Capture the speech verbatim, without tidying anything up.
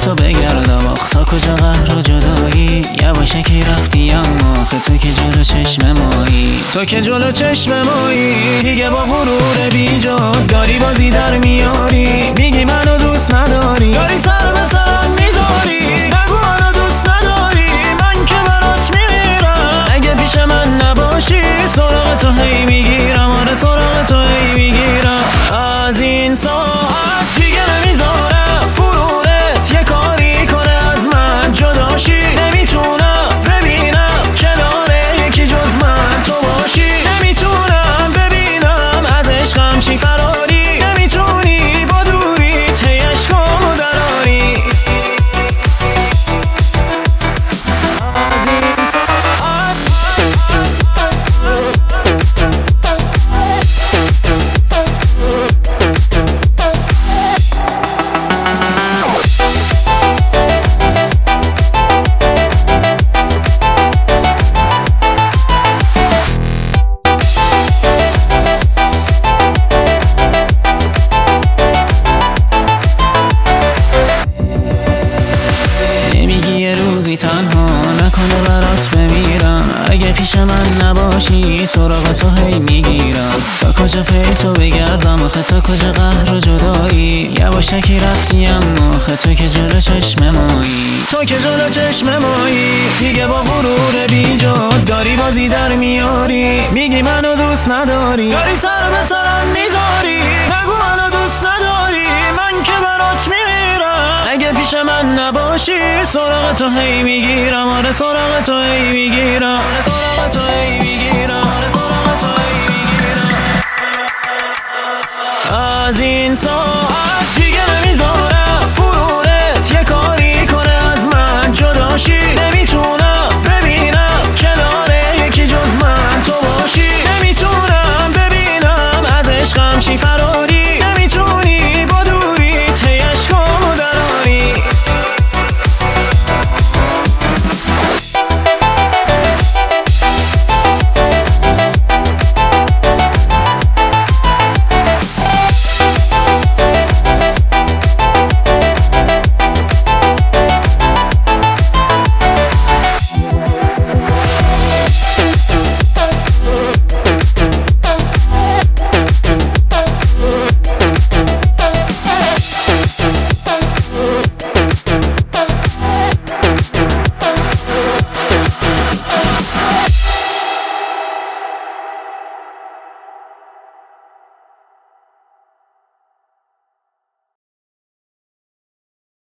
تو بگردم آخ تا کجا قهر و جدایی، یواشکی رفتی اما آخه تو که جلو چشم مایی، تو که جلو چشم مایی. دیگه با غرور بیجا داری بازی در میاری، میگی منو دوست نداری، داری سر به سرم میذاری، نگو منو دوست نداری، من که برات میمیرم. اگه پیش من نباشی سراغ تو هی میگیرم، آره سراغ تو هی میگیرم. از این ساعت دیگه نمیذارم غرورت یه کاری کنه از من جداشی، نمیتونم ببینم کنار یکی جز من تو باشی، نمیتونم ببینم از عشقم چی فراری، نمیتونی با دوریت هی عشقامو دراری. از این تنها نکنه برات بمیرم، اگه پیش من نباشی سراغ تو هی میگیرم. تا کجا پی تو بگردم آخه تا کجا قهر و جدایی، یواشکی رفتی اما آخه تو که جلو چشم مایی، تو که جلو چشم مایی. دیگه با غرور بیجا داری بازی در میاری، میگی منو دوست نداری، داری سر به سرم میذاری، نگو منو دوست نداری، من که برات میمیرم. اگه پیش من نباشی سراغ تو هی میگیرم، آره سراغ تو هی میگیرم، آره سراغ تو هی